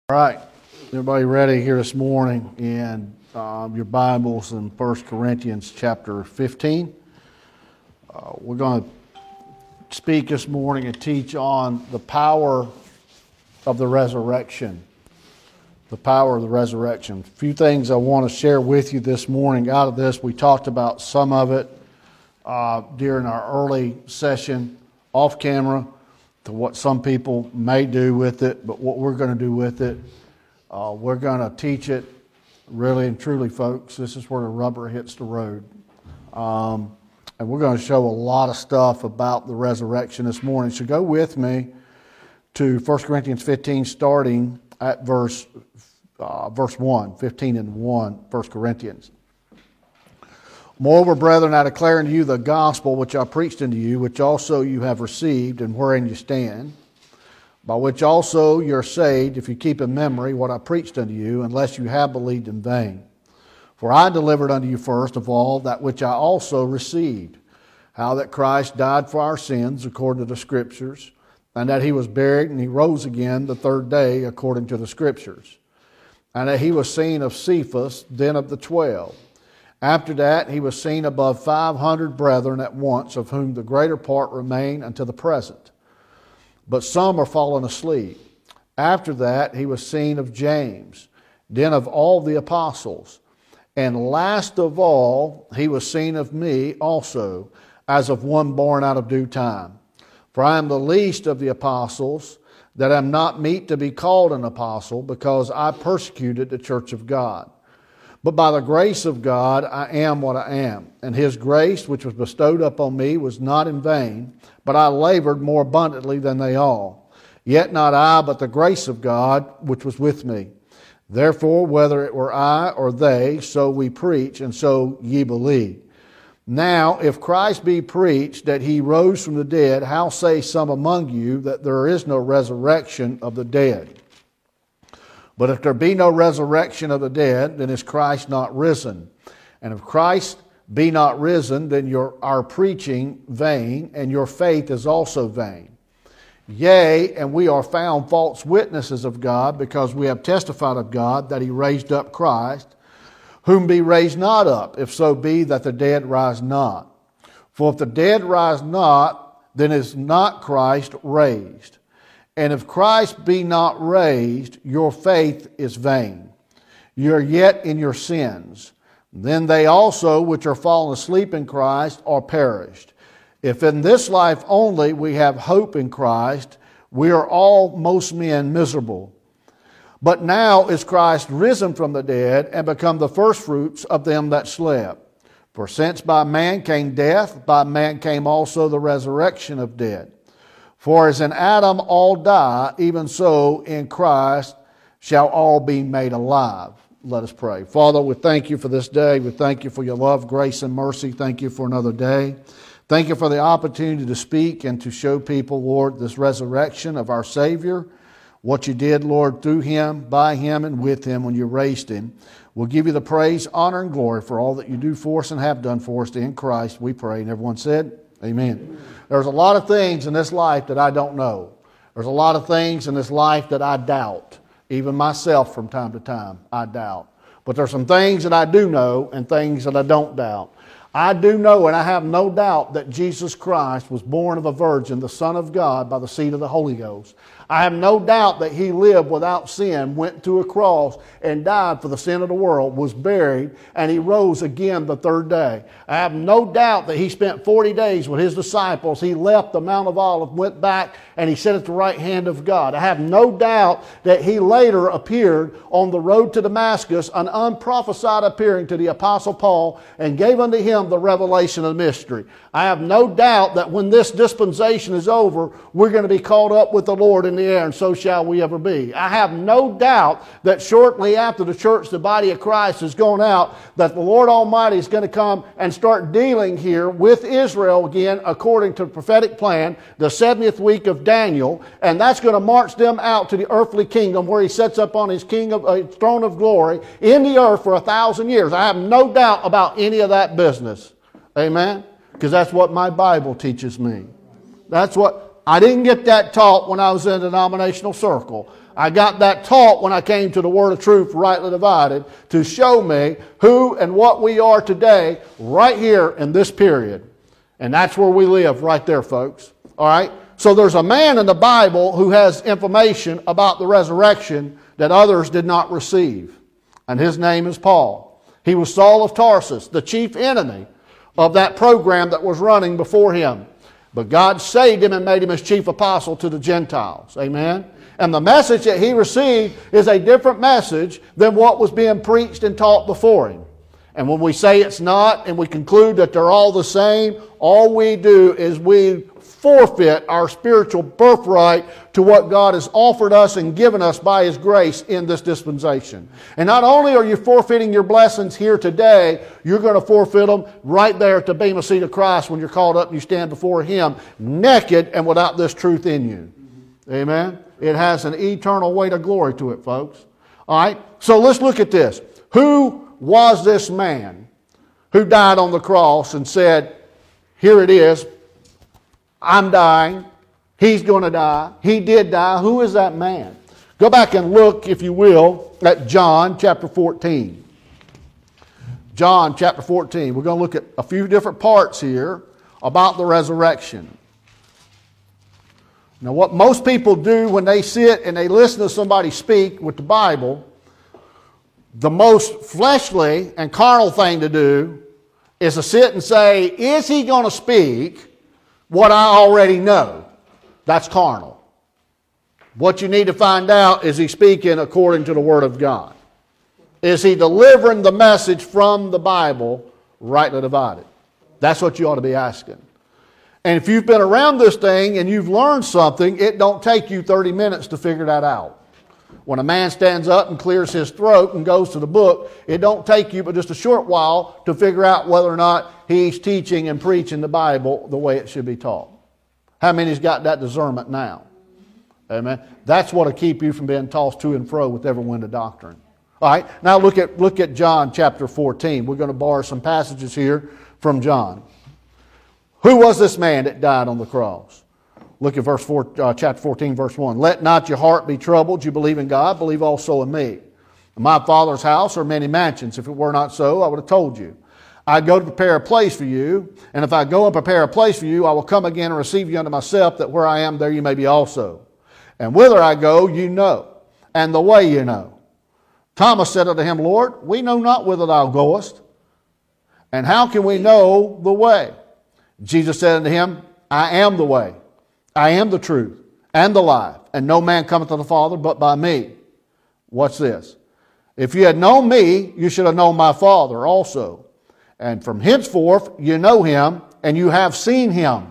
All right, everybody ready here this morning in your Bibles in 1 Corinthians chapter 15. We're going to speak this morning and teach on the power of the resurrection. The power of the resurrection. A few things I want to share with you this morning out of this. We talked about some of it during our early session off camera, to what some people may do with it, but what we're going to do with it, we're going to teach it really and truly, folks. This is where the rubber hits the road. And we're going to show a lot of stuff about the resurrection this morning. So go with me to 1 Corinthians 15, starting at verse 1, 15 and 1, 1 Corinthians. Moreover, brethren, I declare unto you the gospel which I preached unto you, which also you have received, and wherein you stand, by which also you are saved, if you keep in memory what I preached unto you, unless you have believed in vain. For I delivered unto you first of all that which I also received, how that Christ died for our sins according to the Scriptures, and that he was buried, and he rose again the third day according to the Scriptures, and that he was seen of Cephas, then of the 12. After that, he was seen above 500 brethren at once, of whom the greater part remain unto the present. But some are fallen asleep. After that, he was seen of James, then of all the apostles. And last of all, he was seen of me also, as of one born out of due time. For I am the least of the apostles, that am not meet to be called an apostle, because I persecuted the church of God. But by the grace of God I am what I am, and his grace which was bestowed upon me was not in vain, but I labored more abundantly than they all. Yet not I, but the grace of God which was with me. Therefore, whether it were I or they, so we preach, and so ye believe. Now, if Christ be preached that he rose from the dead, how say some among you that there is no resurrection of the dead? But if there be no resurrection of the dead, then is Christ not risen? And if Christ be not risen, then our preaching vain, and your faith is also vain. Yea, and we are found false witnesses of God, because we have testified of God that he raised up Christ, whom be raised not up, if so be that the dead rise not. For if the dead rise not, then is not Christ raised. And if Christ be not raised, your faith is vain. You are yet in your sins. Then they also which are fallen asleep in Christ are perished. If in this life only we have hope in Christ, we are all most men miserable. But now is Christ risen from the dead, and become the firstfruits of them that slept. For since by man came death, by man came also the resurrection of dead. For as in Adam all die, even so in Christ shall all be made alive. Let us pray. Father, we thank you for this day. We thank you for your love, grace, and mercy. Thank you for another day. Thank you for the opportunity to speak and to show people, Lord, this resurrection of our Savior, what you did, Lord, through him, by him, and with him when you raised him. We'll give you the praise, honor, and glory for all that you do for us and have done for us. In Christ we pray. And everyone said, amen. There's a lot of things in this life that I don't know. There's a lot of things in this life that I doubt. Even myself from time to time, I doubt. But there's some things that I do know and things that I don't doubt. I do know, and I have no doubt, that Jesus Christ was born of a virgin, the Son of God, by the seed of the Holy Ghost. I have no doubt that he lived without sin, went to a cross, and died for the sin of the world, was buried, and he rose again the third day. I have no doubt that he spent 40 days with his disciples. He left the Mount of Olives, went back, and he sat at the right hand of God. I have no doubt that he later appeared on the road to Damascus, an unprophesied appearing to the Apostle Paul, and gave unto him the revelation of the mystery. I have no doubt that when this dispensation is over, we're going to be caught up with the Lord in the air, and so shall we ever be. I have no doubt that shortly after the church, the body of Christ, is going out, that the Lord Almighty is going to come and start dealing here with Israel again according to the prophetic plan, the 70th week of Daniel, and that's going to march them out to the earthly kingdom where he sets up on his throne of glory in the earth for 1,000 years. I have no doubt about any of that business. Amen? Because that's what my Bible teaches me. That's what I didn't get that taught when I was in a denominational circle. I got that taught when I came to the Word of Truth, rightly divided, to show me who and what we are today, right here in this period. And that's where we live, right there, folks. All right? So there's a man in the Bible who has information about the resurrection that others did not receive. And his name is Paul. He was Saul of Tarsus, the chief enemy of that program that was running before him. But God saved him and made him his chief apostle to the Gentiles. Amen? And the message that he received is a different message than what was being preached and taught before him. And when we say it's not and we conclude that they're all the same, all we do is we forfeit our spiritual birthright to what God has offered us and given us by His grace in this dispensation. And not only are you forfeiting your blessings here today, you're going to forfeit them right there at the bema seat of Christ when you're called up and you stand before Him naked and without this truth in you. Amen? It has an eternal weight of glory to it, folks. All right? So let's look at this. Who was this man who died on the cross and said, here it is, I'm dying, he's going to die, he did die. Who is that man? Go back and look, if you will, at John chapter 14. John chapter 14. We're going to look at a few different parts here about the resurrection. Now, what most people do when they sit and they listen to somebody speak with the Bible, the most fleshly and carnal thing to do is to sit and say, is he going to speak what I already know? That's carnal. What you need to find out, is he speaking according to the Word of God? Is he delivering the message from the Bible rightly divided? That's what you ought to be asking. And if you've been around this thing and you've learned something, it don't take you 30 minutes to figure that out. When a man stands up and clears his throat and goes to the book, it don't take you but just a short while to figure out whether or not he's teaching and preaching the Bible the way it should be taught. How many's got that discernment now? Amen. That's what will keep you from being tossed to and fro with every wind of doctrine. All right, now look at John chapter 14. We're going to borrow some passages here from John. Who was this man that died on the cross? Look at chapter 14, verse 1. Let not your heart be troubled. You believe in God, believe also in me. In my Father's house are many mansions. If it were not so, I would have told you. I go to prepare a place for you, and if I go and prepare a place for you, I will come again and receive you unto myself, that where I am, there you may be also. And whither I go, you know, and the way you know. Thomas said unto him, Lord, we know not whither thou goest, and how can we know the way? Jesus said unto him, I am the way, I am the truth, and the life, and no man cometh to the Father but by me. What's this? If you had known me, you should have known my Father also. And from henceforth you know him, and you have seen him.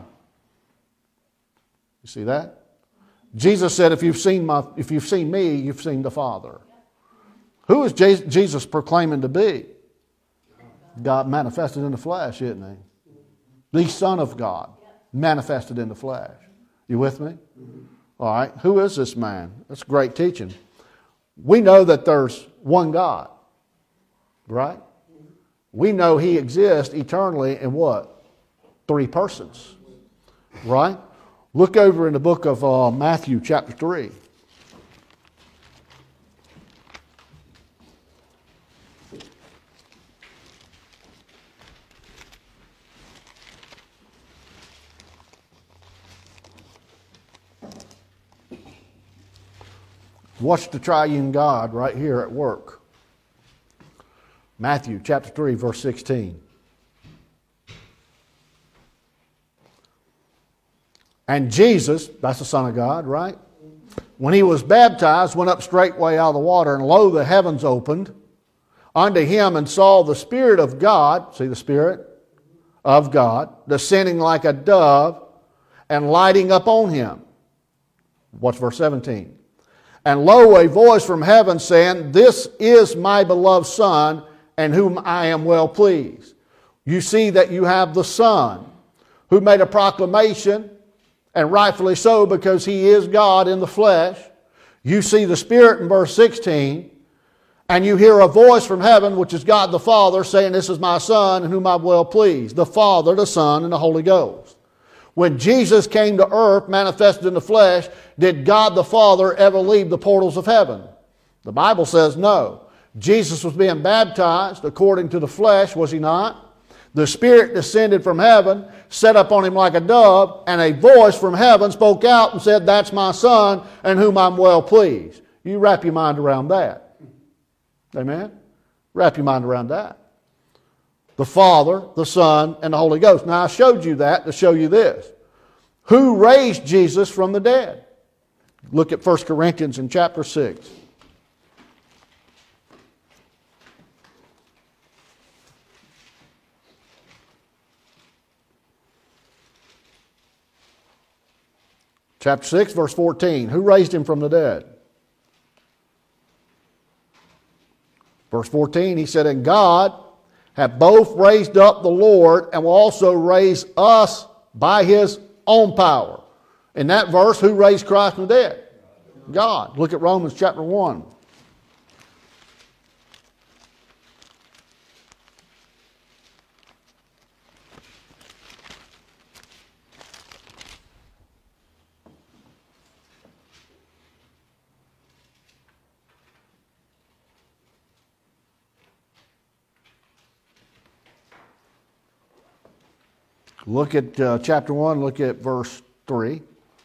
You see that? Jesus said, if you've seen me, you've seen the Father. Who is Jesus proclaiming to be? God manifested in the flesh, isn't he? The Son of God manifested in the flesh. You with me? All right. Who is this man? That's great teaching. We know that there's one God, right? We know he exists eternally in what? 3 persons, right? Look over in the book of Matthew chapter 3. Watch the triune God right here at work. Matthew chapter 3, verse 16. And Jesus, that's the Son of God, right? When he was baptized, went up straightway out of the water, and lo, the heavens opened unto him, and saw the Spirit of God, see the Spirit of God, descending like a dove and lighting upon him. What's verse 17? And lo, a voice from heaven saying, This is my beloved Son, in whom I am well pleased. You see that you have the Son, who made a proclamation, and rightfully so, because he is God in the flesh. You see the Spirit in verse 16, and you hear a voice from heaven, which is God the Father, saying, This is my Son, in whom I'm well pleased. The Father, the Son, and the Holy Ghost. When Jesus came to earth, manifested in the flesh, did God the Father ever leave the portals of heaven? The Bible says no. Jesus was being baptized according to the flesh, was he not? The Spirit descended from heaven, set up on him like a dove, and a voice from heaven spoke out and said, "That's my Son, in whom I'm well pleased." You wrap your mind around that. Amen? Wrap your mind around that. The Father, the Son, and the Holy Ghost. Now I showed you that to show you this. Who raised Jesus from the dead? Look at 1 Corinthians in chapter 6. Chapter 6, verse 14. Who raised him from the dead? Verse 14, he said, "And God have both raised up the Lord and will also raise us by his own power." In that verse, who raised Christ from the dead? God. Look at Romans chapter 1. Look at chapter 1, look at verse 3.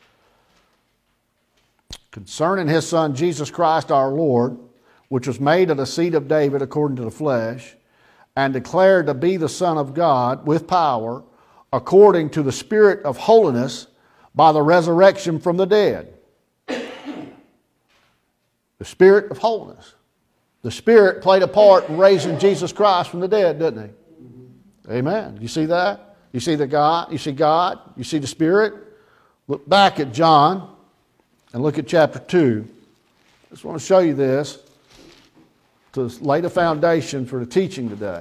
"Concerning his Son, Jesus Christ our Lord, which was made of the seed of David according to the flesh, and declared to be the Son of God with power, according to the Spirit of holiness, by the resurrection from the dead." The Spirit of holiness. The Spirit played a part in raising Jesus Christ from the dead, didn't he? Amen. You see that? You see God, you see the Spirit. Look back at John and look at chapter 2. I just want to show you this to lay the foundation for the teaching today.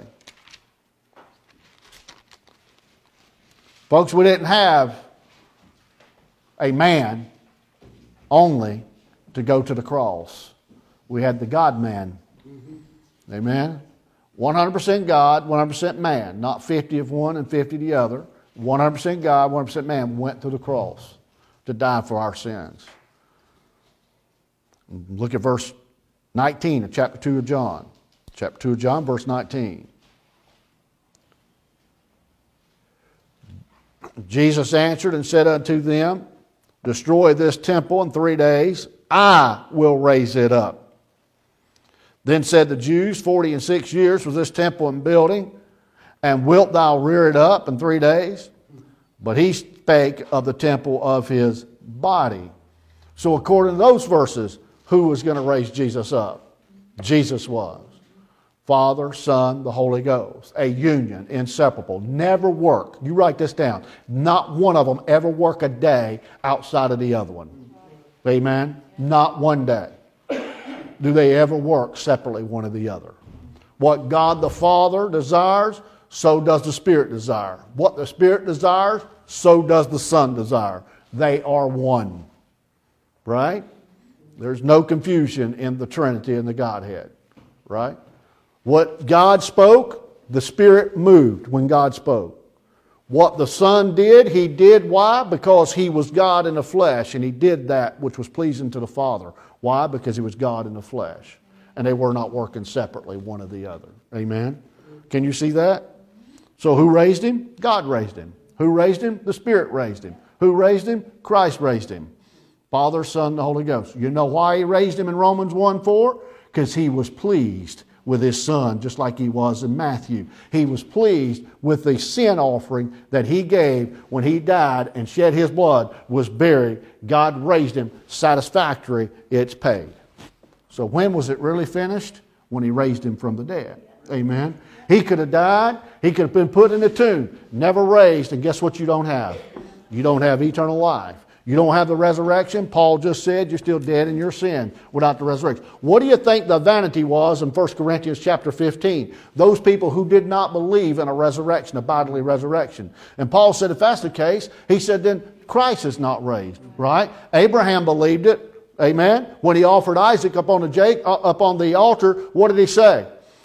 Folks, we didn't have a man only to go to the cross. We had the God-man. Amen? 100% God, 100% man. Not 50 of one and 50 of the other. 100% God, 100% man went to the cross to die for our sins. Look at verse 19 of chapter 2 of John. Chapter 2 of John, verse 19. "Jesus answered and said unto them, Destroy this temple in 3 days, I will raise it up. Then said the Jews, 46 years was this temple in building, and wilt thou rear it up in 3 days? But he spake of the temple of his body." So according to those verses, who was going to raise Jesus up? Jesus was. Father, Son, the Holy Ghost. A union, inseparable. Never work. You write this down. Not one of them ever work a day outside of the other one. Amen? Not one day do they ever work separately one or the other. What God the Father desires, so does the Spirit desire. What the Spirit desires, so does the Son desire. They are one. Right? There's no confusion in the Trinity and the Godhead. Right? What God spoke, the Spirit moved when God spoke. What the Son did, He did. Why? Because He was God in the flesh, and He did that which was pleasing to the Father. Why? Because He was God in the flesh. And they were not working separately one or the other. Amen? Can you see that? So who raised Him? God raised Him. Who raised Him? The Spirit raised Him. Who raised Him? Christ raised Him. Father, Son, the Holy Ghost. You know why He raised Him in Romans 1:4? Because He was pleased with His Son, just like He was in Matthew. He was pleased with the sin offering that He gave when He died and shed His blood, was buried. God raised Him. Satisfactory, it's paid. So when was it really finished? When He raised Him from the dead. Amen. He could have died. He could have been put in a tomb, never raised, and guess what you don't have? You don't have eternal life. You don't have the resurrection. Paul just said you're still dead in your sin without the resurrection. What do you think the vanity was in 1 Corinthians chapter 15? Those people who did not believe in a resurrection, a bodily resurrection. And Paul said if that's the case, he said then Christ is not raised, right? Abraham believed it, amen? When he offered Isaac up on the altar, what did he say?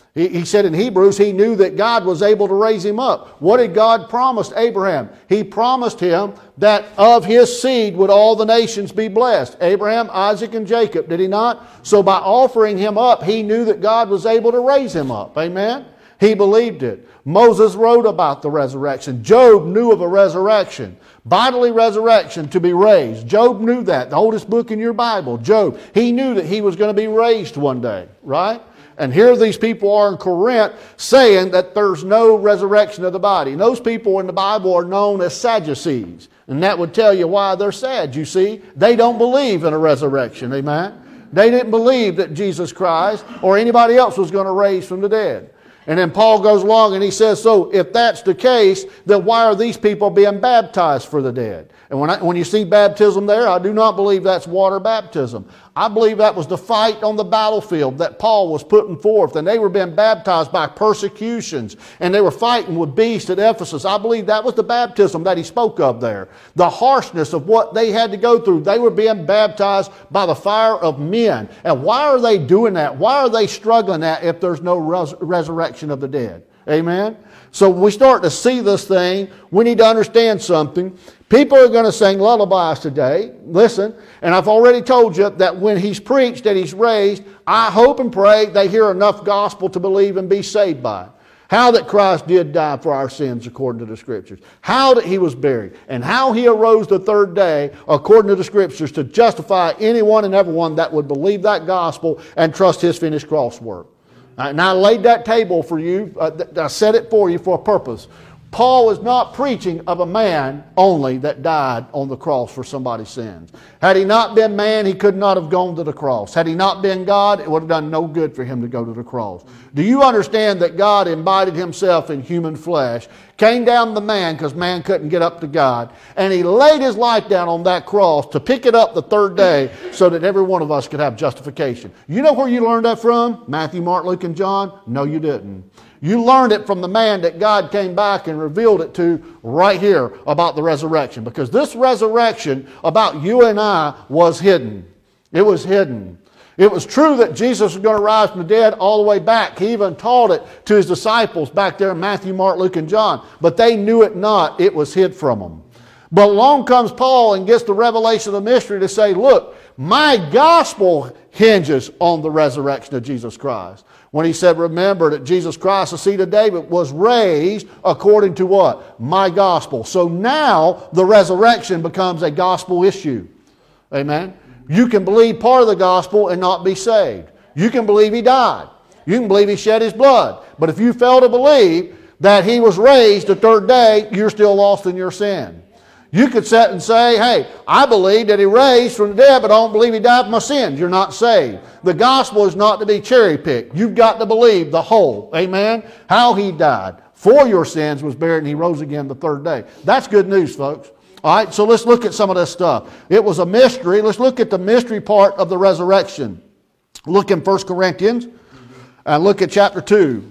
He said in Hebrews, he knew that God was able to raise him up. What did God promise Abraham? He promised him that of his seed would all the nations be blessed. Abraham, Isaac, and Jacob, did he not? So by offering him up, he knew that God was able to raise him up. Amen? He believed it. Moses wrote about the resurrection. Job knew of a resurrection. Bodily resurrection to be raised. Job knew that. The oldest book in your Bible, Job. He knew that he was going to be raised one day, right? And here these people are in Corinth saying that there's no resurrection of the body. And those people in the Bible are known as Sadducees. And that would tell you why they're sad, you see. They don't believe in a resurrection, amen? They didn't believe that Jesus Christ or anybody else was going to raise from the dead. And then Paul goes along and he says, so if that's the case, then why are these people being baptized for the dead? And when you see baptism there, I do not believe that's water baptism. I believe that was the fight on the battlefield that Paul was putting forth. And they were being baptized by persecutions. And they were fighting with beasts at Ephesus. I believe that was the baptism that he spoke of there. The harshness of what they had to go through. They were being baptized by the fire of men. And why are they doing that? Why are they struggling that if there's no resurrection of the dead? Amen? So when we start to see this thing, we need to understand something. People are going to sing lullabies today. Listen, and I've already told you that when he's preached, that he's raised, I hope and pray they hear enough gospel to believe and be saved by it. How that Christ did die for our sins according to the Scriptures. How that he was buried. And how he arose the third day according to the Scriptures to justify anyone and everyone that would believe that gospel and trust his finished cross work. And I laid that table for you. I set it for you for a purpose. Paul is not preaching of a man only that died on the cross for somebody's sins. Had he not been man, he could not have gone to the cross. Had he not been God, it would have done no good for him to go to the cross. Do you understand that God embodied himself in human flesh, came down to man because man couldn't get up to God, and he laid his life down on that cross to pick it up the third day so that every one of us could have justification? You know where you learned that from? Matthew, Mark, Luke, and John? No, you didn't. You learned it from the man that God came back and revealed it to right here about the resurrection. Because this resurrection about you and I was hidden. It was hidden. It was true that Jesus was going to rise from the dead all the way back. He even taught it to his disciples back there in Matthew, Mark, Luke, and John. But they knew it not. It was hid from them. But along comes Paul and gets the revelation of the mystery to say, look, my gospel hinges on the resurrection of Jesus Christ. When he said, remember that Jesus Christ, the seed of David, was raised according to what? My gospel. So now the resurrection becomes a gospel issue. Amen? You can believe part of the gospel and not be saved. You can believe he died. You can believe he shed his blood. But if you fail to believe that he was raised the third day, you're still lost in your sin. You could sit and say, hey, I believe that he raised from the dead, but I don't believe he died for my sins. You're not saved. The gospel is not to be cherry-picked. You've got to believe the whole. Amen? How he died for your sins, was buried, and he rose again the third day. That's good news, folks. All right, so let's look at some of this stuff. It was a mystery. Let's look at the mystery part of the resurrection. Look in 1 Corinthians and look at chapter 2.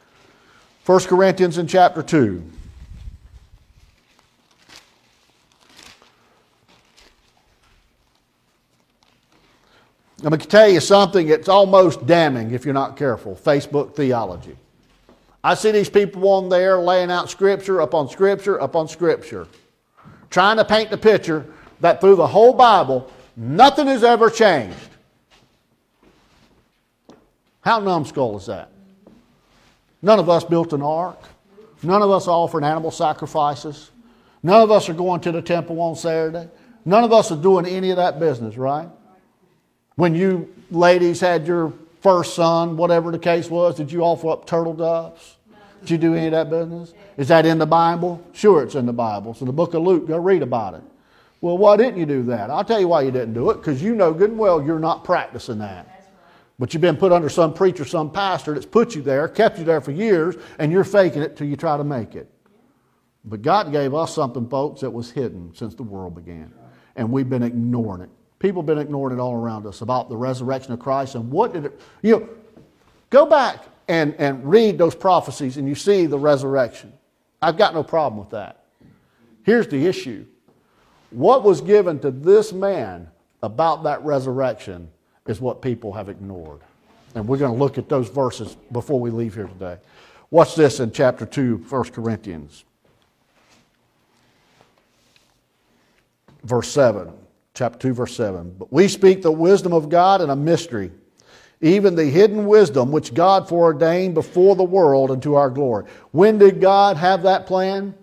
1 Corinthians in chapter 2. I'm going to tell you something that's almost damning if you're not careful. Facebook theology. I see these people on there laying out scripture upon scripture upon scripture, trying to paint the picture that through the whole Bible, nothing has ever changed. How numbskull is that? None of us built an ark. None of us offered animal sacrifices. None of us are going to the temple on Saturday. None of us are doing any of that business, right? When you ladies had your first son, whatever the case was, did you offer up turtle doves? Did you do any of that business? Is that in the Bible? Sure, it's in the Bible. It's in the book of Luke. Go read about it. Well, why didn't you do that? I'll tell you why you didn't do it. Because you know good and well you're not practicing that. But you've been put under some preacher, some pastor that's put you there, kept you there for years, and you're faking it till you try to make it. But God gave us something, folks, that was hidden since the world began. And we've been ignoring it. People have been ignoring it all around us about the resurrection of Christ and what did it... go back and read those prophecies and you see the resurrection. I've got no problem with that. Here's the issue. What was given to this man about that resurrection is what people have ignored. And we're going to look at those verses before we leave here today. Watch this in chapter 2, 1 Corinthians. Verse 7. Chapter 2, verse 7. But we speak the wisdom of God in a mystery, even the hidden wisdom which God foreordained before the world unto our glory. When did God have that plan?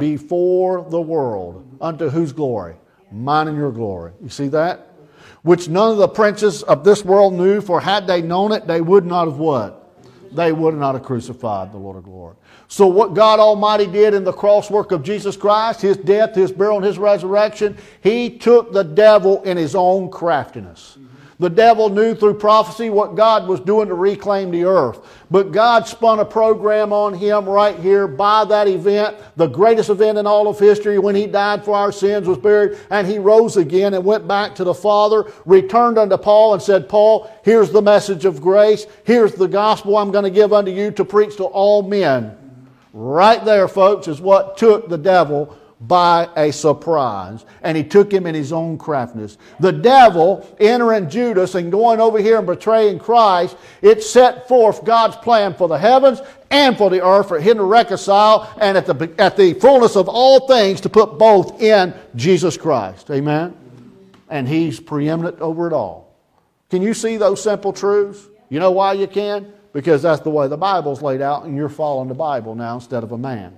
Before the world. Unto whose glory? Mine and your glory. You see that? Which none of the princes of this world knew, for had they known it, they would not have what? They would not have crucified the Lord of glory. So what God Almighty did in the cross work of Jesus Christ, His death, His burial, and His resurrection, He took the devil in His own craftiness. The devil knew through prophecy what God was doing to reclaim the earth. But God spun a program on him right here by that event, the greatest event in all of history, when He died for our sins, was buried, and He rose again and went back to the Father, returned unto Paul and said, Paul, here's the message of grace. Here's the gospel I'm going to give unto you to preach to all men. Right there, folks, is what took the devil by a surprise. And he took him in his own craftiness. The devil entering Judas and going over here and betraying Christ, it set forth God's plan for the heavens and for the earth, for Him to reconcile, and at the fullness of all things to put both in Jesus Christ. Amen? And He's preeminent over it all. Can you see those simple truths? You know why you can? Because that's the way the Bible's laid out, and you're following the Bible now instead of a man.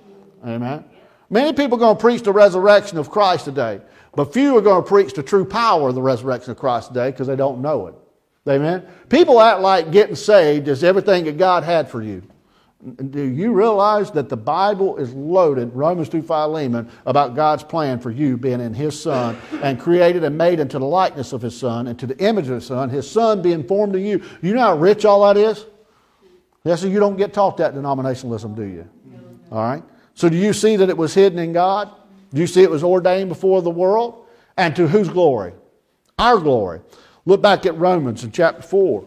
Amen? Many people are going to preach the resurrection of Christ today, but few are going to preach the true power of the resurrection of Christ today because they don't know it. Amen? People act like getting saved is everything that God had for you. Do you realize that the Bible is loaded, Romans 2, Philemon, about God's plan for you being in His Son and created and made into the likeness of His Son and to the image of His Son being formed in you. You know how rich all that is? Yes, so you don't get taught that denominationalism, do you? All right? So do you see that it was hidden in God? Do you see it was ordained before the world? And to whose glory? Our glory. Look back at Romans in chapter 4.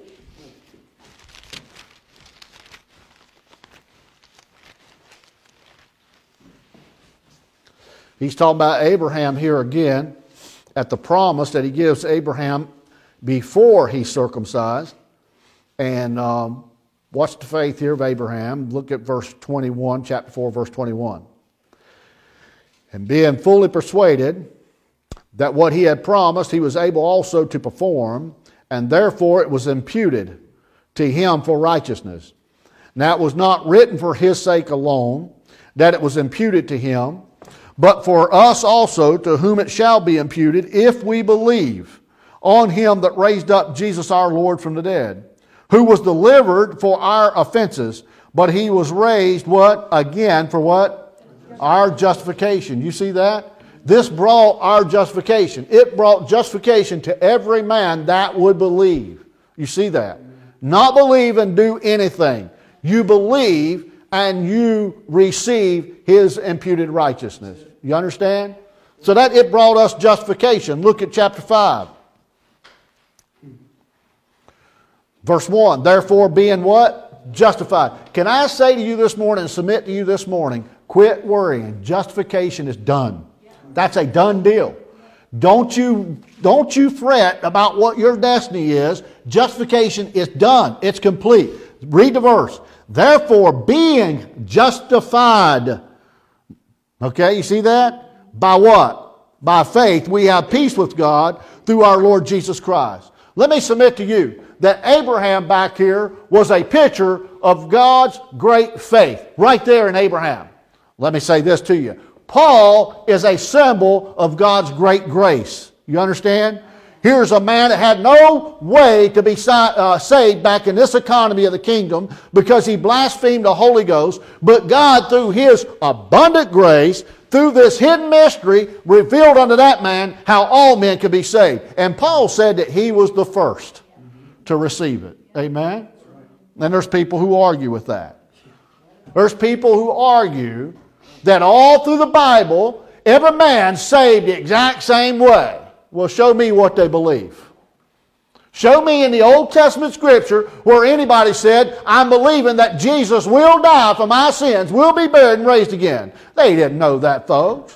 He's talking about Abraham here again at the promise that He gives Abraham before he's circumcised. And watch the faith here of Abraham. Look at verse 21, chapter 4, verse 21. And being fully persuaded that what he had promised he was able also to perform, and therefore it was imputed to him for righteousness. Now it was not written for his sake alone that it was imputed to him, but for us also, to whom it shall be imputed, if we believe on Him that raised up Jesus our Lord from the dead, who was delivered for our offenses, but He was raised, what? Again, for what? Our justification. You see that? This brought our justification. It brought justification to every man that would believe. You see that? Not believe and do anything. You believe and you receive His imputed righteousness. You understand? So that it brought us justification. Look at chapter 5. Verse 1. Therefore being what? Justified. Can I say to you this morning and submit to you this morning, quit worrying. Justification is done. That's a done deal. Don't you fret about what your destiny is. Justification is done. It's complete. Read the verse. Therefore, being justified. Okay, you see that? By what? By faith, we have peace with God through our Lord Jesus Christ. Let me submit to you that Abraham back here was a picture of God's great faith. Right there in Abraham. Let me say this to you. Paul is a symbol of God's great grace. You understand? Here's a man that had no way to be saved back in this economy of the kingdom because he blasphemed the Holy Ghost. But God, through His abundant grace, through this hidden mystery, revealed unto that man how all men could be saved. And Paul said that he was the first to receive it. Amen? And there's people who argue with that. There's people who argue that all through the Bible, every man saved the exact same way. Well, show me what they believe. Show me in the Old Testament Scripture where anybody said, I'm believing that Jesus will die for my sins, will be buried and raised again. They didn't know that, folks.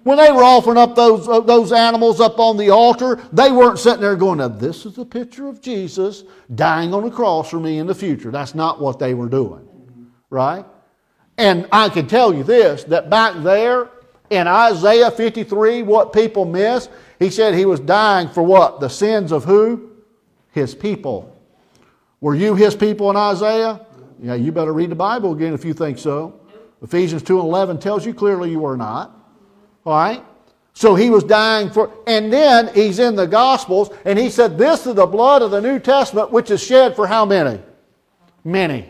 When they were offering up those animals up on the altar, they weren't sitting there going, now this is a picture of Jesus dying on the cross for me in the future. That's not what they were doing, right? And I can tell you this, that back there in Isaiah 53, what people miss, he said he was dying for what? The sins of who? His people. Were you his people in Isaiah? Yeah, you better read the Bible again if you think so. Ephesians 2:11 tells you clearly you were not. All right? So he was dying for, and then he's in the Gospels, and he said, this is the blood of the New Testament, which is shed for how many? Many.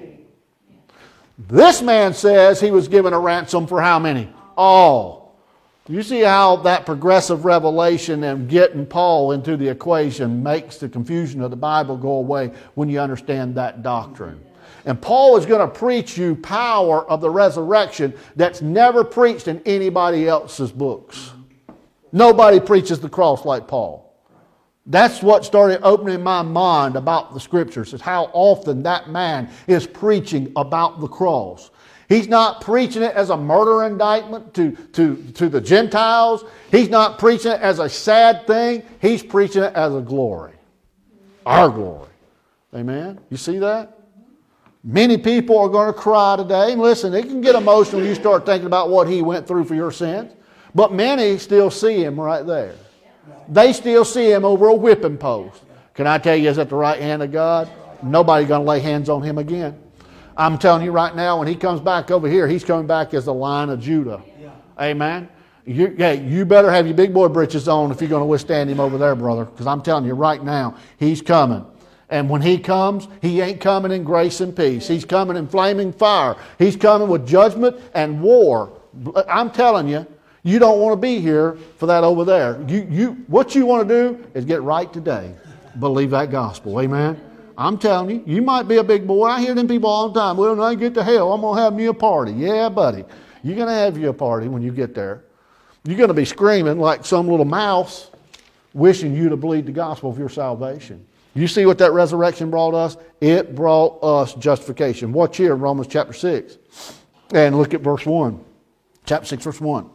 This man says he was given a ransom for how many? All. You see how that progressive revelation and getting Paul into the equation makes the confusion of the Bible go away when you understand that doctrine. And Paul is going to preach you power of the resurrection that's never preached in anybody else's books. Nobody preaches the cross like Paul. That's what started opening my mind about the Scriptures, is how often that man is preaching about the cross. He's not preaching it as a murder indictment to the Gentiles. He's not preaching it as a sad thing. He's preaching it as a glory. Our glory. Amen? You see that? Many people are going to cry today. And listen, it can get emotional when you start thinking about what he went through for your sins. But many still see him right there. They still see him over a whipping post. Can I tell you, is at the right hand of God? Nobody's going to lay hands on him again. I'm telling you right now, when he comes back over here, he's coming back as the Lion of Judah. Amen? You better have your big boy britches on if you're going to withstand him over there, brother. Because I'm telling you right now, he's coming. And when he comes, he ain't coming in grace and peace. He's coming in flaming fire. He's coming with judgment and war. I'm telling you, you don't want to be here for that over there. What you want to do is get right today. Believe that gospel. Amen? I'm telling you, you might be a big boy. I hear them people all the time. Well, when I get to hell, I'm going to have me a party. Yeah, buddy. You're going to have you a party when you get there. You're going to be screaming like some little mouse wishing you to believe the gospel of your salvation. You see what that resurrection brought us? It brought us justification. Watch here in Romans chapter 6. And look at verse 1. Chapter 6, verse 1.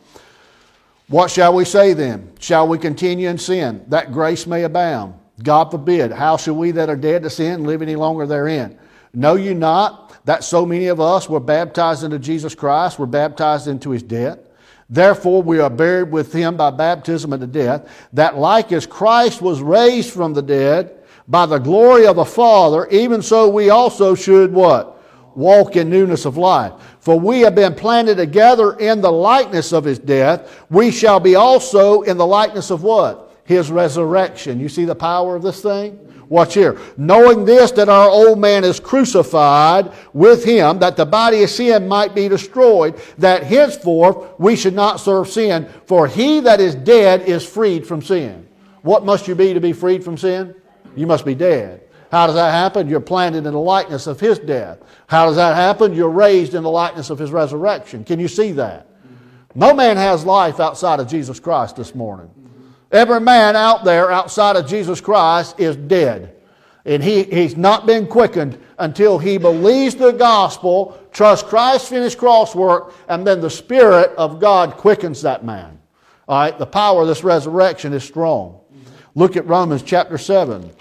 What shall we say then? Shall we continue in sin, that grace may abound? God forbid. How shall we that are dead to sin live any longer therein? Know you not that so many of us were baptized into Jesus Christ, were baptized into his death? Therefore we are buried with him by baptism into death, that like as Christ was raised from the dead by the glory of the Father, even so we also should what? Walk in newness of life. For we have been planted together in the likeness of his death. We shall be also in the likeness of what? His resurrection. You see the power of this thing? Watch here. Knowing this, that our old man is crucified with him, that the body of sin might be destroyed, that henceforth we should not serve sin. For he that is dead is freed from sin. What must you be to be freed from sin? You must be dead. How does that happen? You're planted in the likeness of his death. How does that happen? You're raised in the likeness of his resurrection. Can you see that? No man has life outside of Jesus Christ this morning. Every man out there outside of Jesus Christ is dead. And he's not been quickened until he believes the gospel, trusts Christ's finished cross work, and then the Spirit of God quickens that man. All right, the power of this resurrection is strong. Look at Romans chapter 7.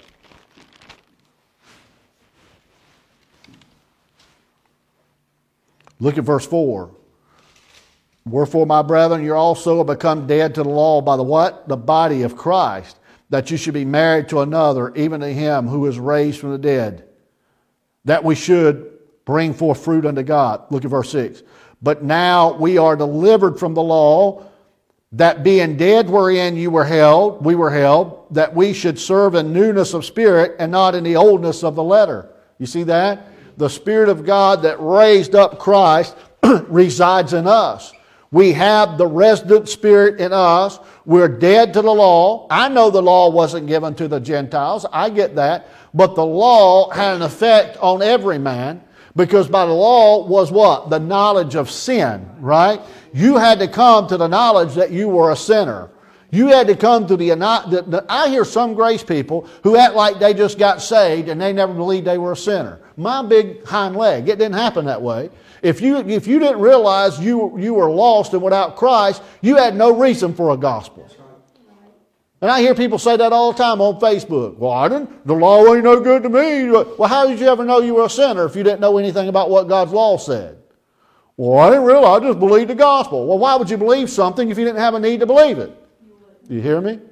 Look at verse 4. Wherefore, my brethren, you also are become dead to the law by the what? The body of Christ, that you should be married to another, even to him who is raised from the dead, that we should bring forth fruit unto God. Look at verse 6. But now we are delivered from the law, that being dead wherein we were held, that we should serve in newness of spirit and not in the oldness of the letter. You see that? The Spirit of God that raised up Christ resides in us. We have the resident Spirit in us. We're dead to the law. I know the law wasn't given to the Gentiles. I get that. But the law had an effect on every man, because by the law was what? The knowledge of sin, right? You had to come to the knowledge that you were a sinner. You had to come to I hear some grace people who act like they just got saved and they never believed they were a sinner. My big hind leg. It didn't happen that way. If you didn't realize you were lost and without Christ, you had no reason for a gospel. And I hear people say that all the time on Facebook. Well, the law ain't no good to me. Well, how did you ever know you were a sinner if you didn't know anything about what God's law said? Well, I didn't realize. I just believed the gospel. Well, why would you believe something if you didn't have a need to believe it? You hear me?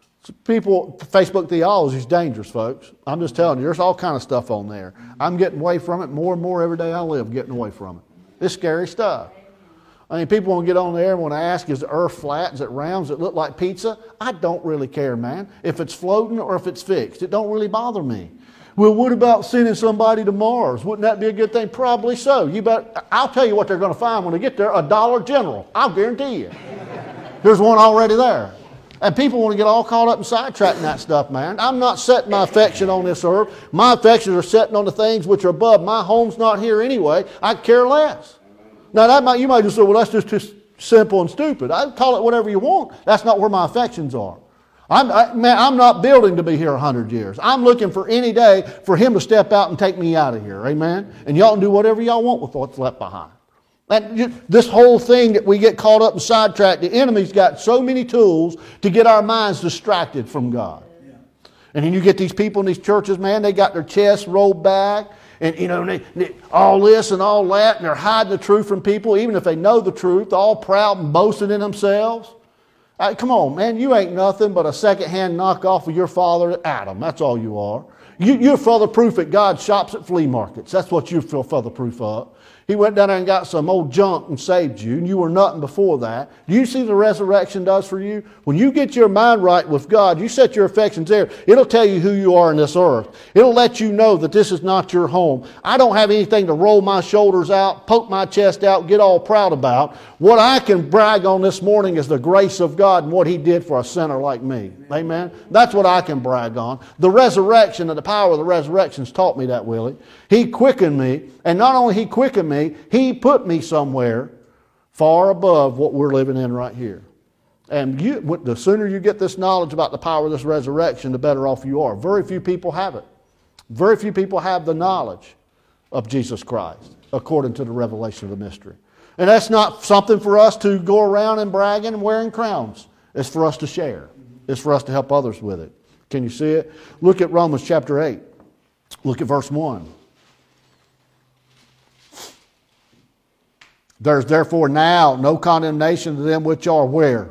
Facebook theology is dangerous, folks. I'm just telling you, there's all kind of stuff on there. I'm getting away from it more and more every day I live, getting away from it. It's scary stuff. I mean, people want to get on there and want to ask, is the earth flat? Is it round? Does it look like pizza? I don't really care, man. If it's floating or if it's fixed, it don't really bother me. Well, what about sending somebody to Mars? Wouldn't that be a good thing? Probably so. I'll tell you what they're going to find when they get there, a Dollar General. I'll guarantee you. There's one already there. And people want to get all caught up and sidetracked in that stuff, man. I'm not setting my affection on this earth. My affections are setting on the things which are above. My home's not here anyway. I care less. Now, you might just say, well, that's just too simple and stupid. I'd call it whatever you want. That's not where my affections are. I'm not building to be here 100 years. I'm looking for any day for Him to step out and take me out of here. Amen? And y'all can do whatever y'all want with what's left behind. This whole thing that we get caught up and sidetracked, the enemy's got so many tools to get our minds distracted from God. Yeah. And then you get these people in these churches, man, they got their chests rolled back, and they all this and all that, and they're hiding the truth from people, even if they know the truth, all proud and boasting in themselves. Come on, man, you ain't nothing but a second-hand knockoff of your father, Adam. That's all you are. You're further proof that God shops at flea markets. That's what you feel further proof of. He went down there and got some old junk and saved you, and you were nothing before that. Do you see the resurrection does for you? When you get your mind right with God, you set your affections there, it'll tell you who you are in this earth. It'll let you know that this is not your home. I don't have anything to roll my shoulders out, poke my chest out, get all proud about. What I can brag on this morning is the grace of God and what He did for a sinner like me. Amen? That's what I can brag on. The resurrection and the power of the resurrection's taught me that, Willie. He quickened me, and not only He quickened me, He put me somewhere far above what we're living in right here. And the sooner you get this knowledge about the power of this resurrection, the better off you are. Very few people have it. Very few people have the knowledge of Jesus Christ, according to the revelation of the mystery. And that's not something for us to go around and bragging and wearing crowns. It's for us to share. It's for us to help others with it. Can you see it? Look at Romans chapter 8. Look at verse 1. There's therefore now no condemnation to them which are where?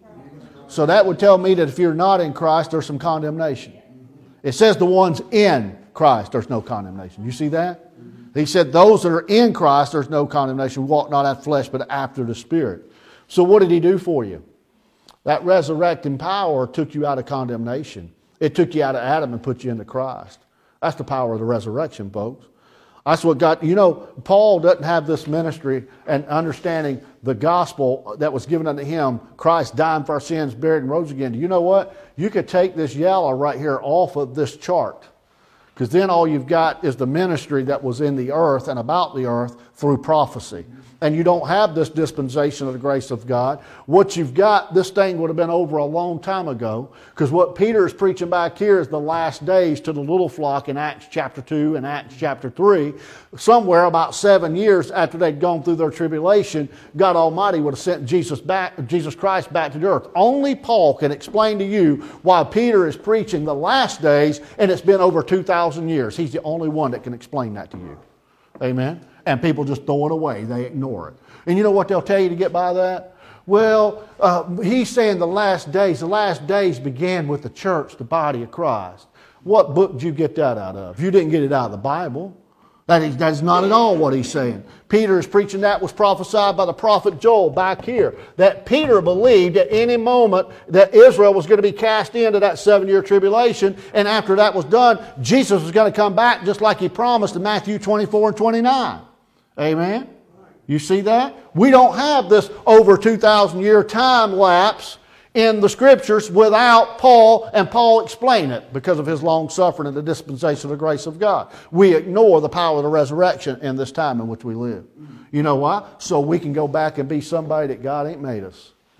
So that would tell me that if you're not in Christ, there's some condemnation. It says the ones in Christ, there's no condemnation. You see that? He said those that are in Christ, there's no condemnation. Walk not after flesh, but after the Spirit. So what did He do for you? That resurrecting power took you out of condemnation. It took you out of Adam and put you into Christ. That's the power of the resurrection, folks. That's what God, Paul doesn't have this ministry and understanding the gospel that was given unto him, Christ dying for our sins, buried and rose again. Do you know what? You could take this yellow right here off of this chart, because then all you've got is the ministry that was in the earth and about the earth through prophecy. And you don't have this dispensation of the grace of God. What you've got, this thing would have been over a long time ago, because what Peter is preaching back here is the last days to the little flock in Acts chapter 2 and Acts chapter 3. Somewhere about 7 years after they'd gone through their tribulation, God Almighty would have sent Jesus Christ back to the earth. Only Paul can explain to you why Peter is preaching the last days, and it's been over 2,000 years. He's the only one that can explain that to you. Amen? And people just throw it away. They ignore it. And you know what they'll tell you to get by that? Well, he's saying the last days. The last days began with the church, the body of Christ. What book did you get that out of? You didn't get it out of the Bible. That is not at all what he's saying. Peter is preaching that was prophesied by the prophet Joel back here. That Peter believed at any moment that Israel was going to be cast into that 7-year tribulation. And after that was done, Jesus was going to come back just like He promised in Matthew 24 and 29. Amen? You see that? We don't have this over 2,000 year time lapse in the Scriptures without Paul, and Paul explain it because of his long suffering and the dispensation of the grace of God. We ignore the power of the resurrection in this time in which we live. You know why? So we can go back and be somebody that God ain't made us.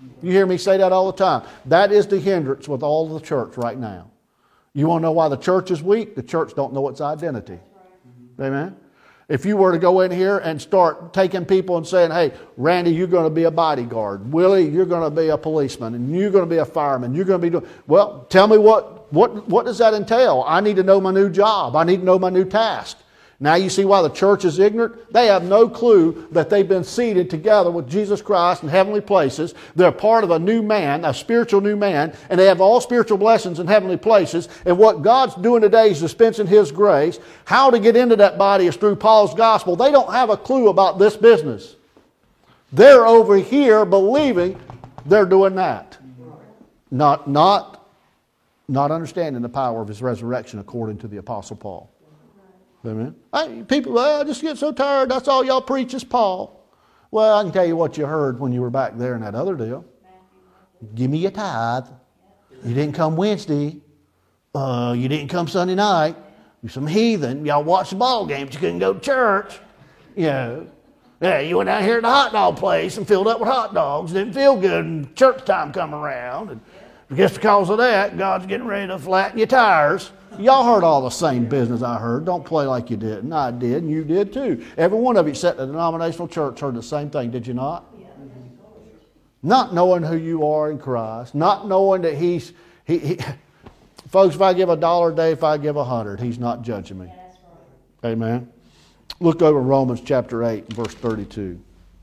You hear me say that all the time. That is the hindrance with all of the church right now. You want to know why the church is weak? The church don't know its identity. Amen? If you were to go in here and start taking people and saying, hey, Randy, you're going to be a bodyguard. Willie, you're going to be a policeman. And you're going to be a fireman. You're going to be doing... Well, tell me what does that entail? I need to know my new job. I need to know my new task. Now you see why the church is ignorant? They have no clue that they've been seated together with Jesus Christ in heavenly places. They're part of a new man, a spiritual new man, and they have all spiritual blessings in heavenly places. And what God's doing today is dispensing His grace. How to get into that body is through Paul's gospel. They don't have a clue about this business. They're over here believing they're doing that. Not understanding the power of His resurrection according to the Apostle Paul. Amen. People, I just get so tired. That's all y'all preach is Paul. Well, I can tell you what you heard when you were back there in that other deal. Give me your tithe. You didn't come Wednesday. You didn't come Sunday night. You're some heathen. Y'all watched the ball game, but you couldn't go to church. Yeah, you went out here at the hot dog place and filled up with hot dogs. Didn't feel good, and church time come around. And just because of that, God's getting ready to flatten your tires. Y'all heard all the same business I heard. Don't play like you didn't. I did, and you did too. Every one of you sat in a denominational church heard the same thing, did you not? Yeah. Not knowing who you are in Christ. Not knowing that He folks, if I give $1 a day, if I give 100, He's not judging me. Yeah, that's right. Amen. Look over Romans chapter 8 and verse 32.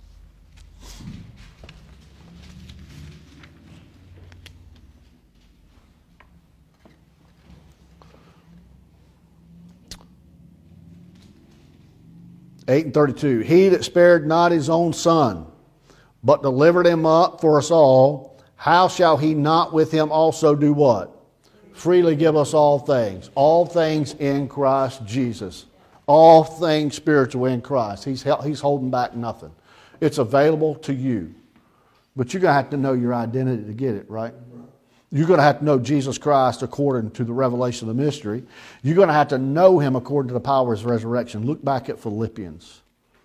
(8 and 32). He that spared not His own Son, but delivered Him up for us all, how shall He not with Him also do what? Freely give us all things. All things in Christ Jesus. All things spiritual in Christ. He's holding back nothing. It's available to you. But you're going to have to know your identity to get it, right? You're going to have to know Jesus Christ according to the revelation of the mystery. You're going to have to know Him according to the power of His resurrection. Look back at Philippians.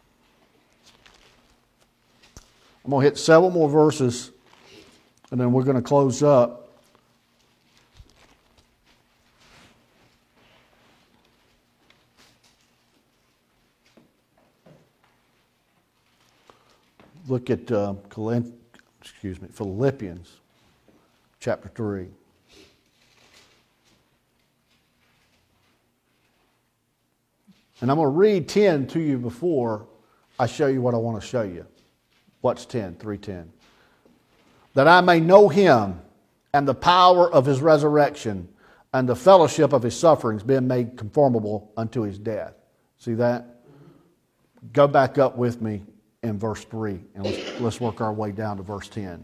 I'm going to hit several more verses, and then we're going to close up. Look at Philippians. Chapter 3. And I'm going to read 10 to you before I show you what I want to show you. What's 10? 3:10. That I may know Him and the power of His resurrection and the fellowship of His sufferings, being made conformable unto His death. See that? Go back up with me in verse 3 and let's work our way down to verse 10.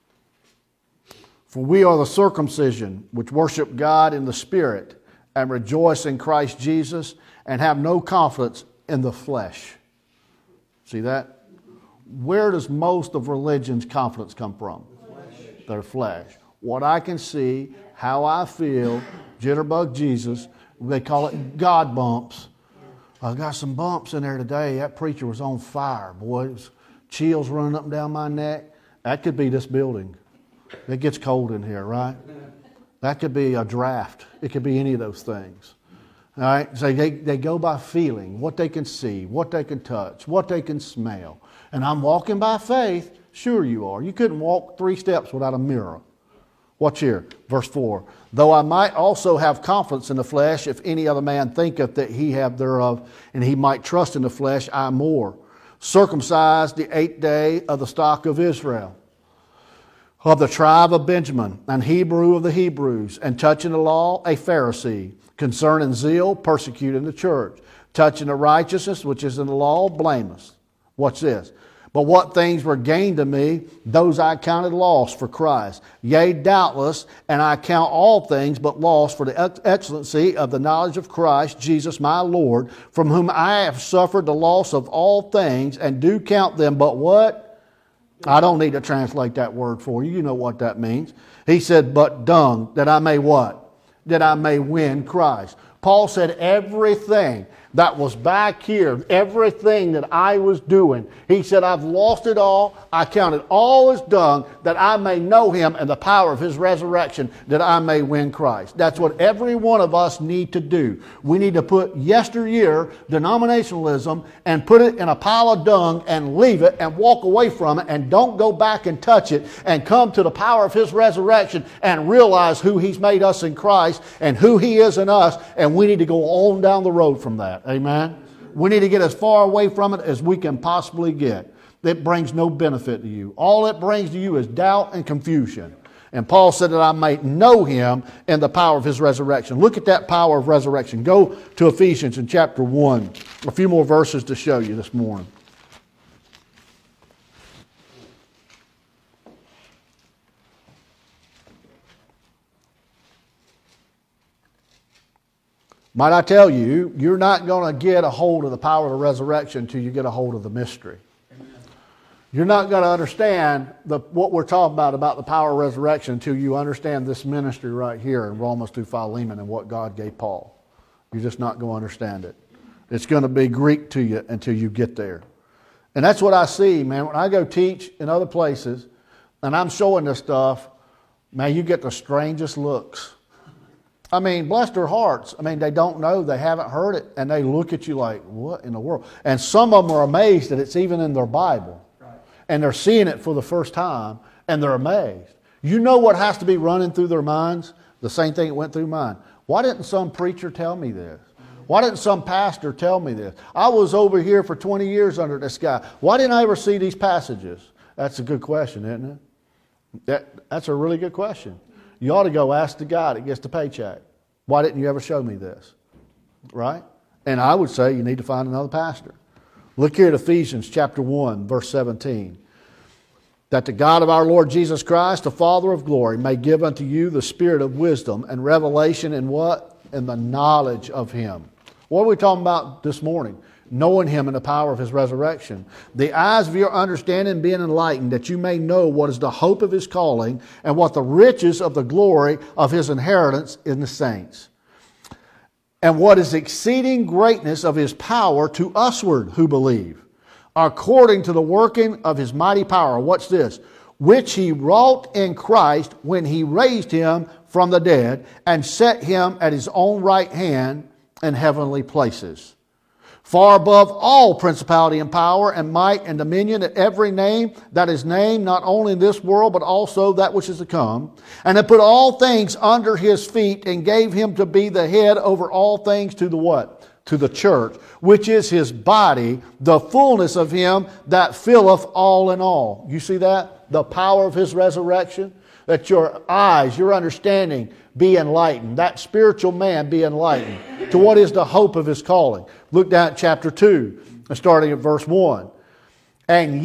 For we are the circumcision which worship God in the Spirit and rejoice in Christ Jesus and have no confidence in the flesh. See that? Where does most of religion's confidence come from? Their flesh. What I can see, how I feel, jitterbug Jesus, they call it God bumps. I got some bumps in there today. That preacher was on fire. Boy, it was chills running up and down my neck. That could be this building. It gets cold in here, right? That could be a draft. It could be any of those things. All right? So they go by feeling, what they can see, what they can touch, what they can smell. And I'm walking by faith. Sure you are. You couldn't walk 3 steps without a mirror. Watch here, verse 4. Though I might also have confidence in the flesh, if any other man thinketh that he have thereof, and he might trust in the flesh, I more. Circumcised the 8th day of the stock of Israel, of the tribe of Benjamin, and Hebrew of the Hebrews, and touching the law, a Pharisee, concerning zeal, persecuting the church, touching the righteousness which is in the law, blameless. Watch this. But what things were gained to me, those I counted loss for Christ. Yea, doubtless, and I count all things but loss for the excellency of the knowledge of Christ Jesus my Lord, from whom I have suffered the loss of all things, and do count them but what? I don't need to translate that word for you. You know what that means. He said, but dung, that I may what? That I may win Christ. Paul said everything that was back here, everything that I was doing. He said, I've lost it all. I count it all as dung, that I may know Him and the power of His resurrection, that I may win Christ. That's what every one of us need to do. We need to put yesteryear denominationalism and put it in a pile of dung and leave it and walk away from it, and don't go back and touch it, and come to the power of His resurrection and realize who He's made us in Christ and who He is in us, and we need to go on down the road from that. Amen? We need to get as far away from it as we can possibly get. It brings no benefit to you. All it brings to you is doubt and confusion. And Paul said that I might know Him and the power of His resurrection. Look at that power of resurrection. Go to Ephesians in chapter 1. A few more verses to show you this morning. Might I tell you, you're not going to get a hold of the power of the resurrection until you get a hold of the mystery. Amen. You're not going to understand what we're talking about the power of resurrection, until you understand this ministry right here in Romans through Philemon and what God gave Paul. You're just not going to understand it. It's going to be Greek to you until you get there. And that's what I see, man. When I go teach in other places and I'm showing this stuff, man, you get the strangest looks. I mean, bless their hearts. I mean, they don't know, they haven't heard it, and they look at you like, what in the world? And some of them are amazed that it's even in their Bible. Right. And they're seeing it for the first time, and they're amazed. You know what has to be running through their minds? The same thing that went through mine. Why didn't some preacher tell me this? Why didn't some pastor tell me this? I was over here for 20 years under this guy. Why didn't I ever see these passages? That's a good question, isn't it? That's a really good question. You ought to go ask the guy that gets the paycheck, why didn't you ever show me this? Right? And I would say you need to find another pastor. Look here at Ephesians chapter 1, verse 17. That the God of our Lord Jesus Christ, the Father of glory, may give unto you the spirit of wisdom and revelation in what? In the knowledge of Him. What are we talking about this morning? Knowing Him and the power of His resurrection. The eyes of your understanding being enlightened, that you may know what is the hope of His calling, and what the riches of the glory of His inheritance in the saints, and what is exceeding greatness of His power to usward who believe, according to the working of His mighty power. What's this? Which He wrought in Christ when He raised Him from the dead and set Him at His own right hand in heavenly places, far above all principality and power and might and dominion, at every name that is named, not only in this world, but also that which is to come. And had put all things under His feet, and gave Him to be the head over all things to the what? To the church, which is His body, the fullness of Him that filleth all in all. You see that? The power of His resurrection. That your eyes, your understanding be enlightened. That spiritual man be enlightened to what is the hope of His calling. Look down at chapter 2, starting at verse 1. And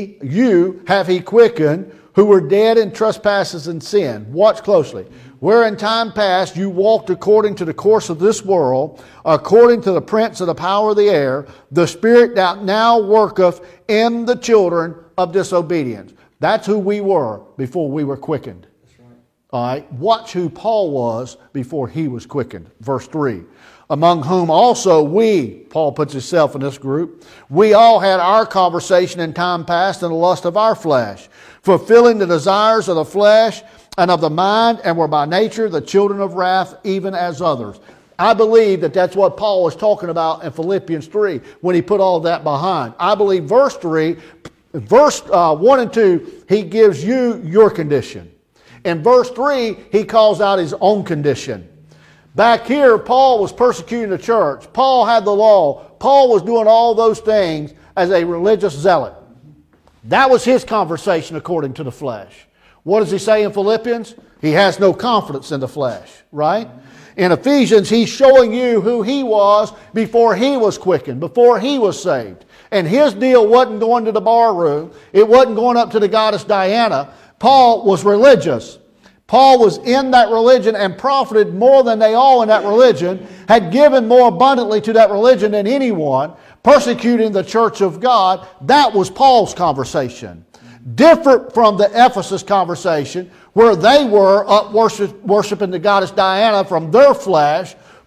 you have He quickened, who were dead in trespasses and sin. Watch closely. Where in time past you walked according to the course of this world, according to the prince of the power of the air, the spirit that now worketh in the children of disobedience. That's who we were before we were quickened. That's right. All right. Watch who Paul was before he was quickened. Verse 3. Among whom also we, Paul puts himself in this group, we all had our conversation in time past in the lust of our flesh, fulfilling the desires of the flesh and of the mind, and were by nature the children of wrath, even as others. I believe that that's what Paul was talking about in Philippians 3 when he put all that behind. I believe verse 3, verse 1 and 2, he gives you your condition. In verse 3, he calls out his own condition. Back here, Paul was persecuting the church. Paul had the law. Paul was doing all those things as a religious zealot. That was his conversation according to the flesh. What does he say in Philippians? He has no confidence in the flesh, right? In Ephesians, he's showing you who he was before he was quickened, before he was saved. And his deal wasn't going to the bar room. It wasn't going up to the goddess Diana. Paul was religious. Paul was in that religion and profited more than they all in that religion, had given more abundantly to that religion than anyone, persecuting the church of God. That was Paul's conversation. Different from the Ephesus conversation, where they were up worshiping the goddess Diana from their flesh.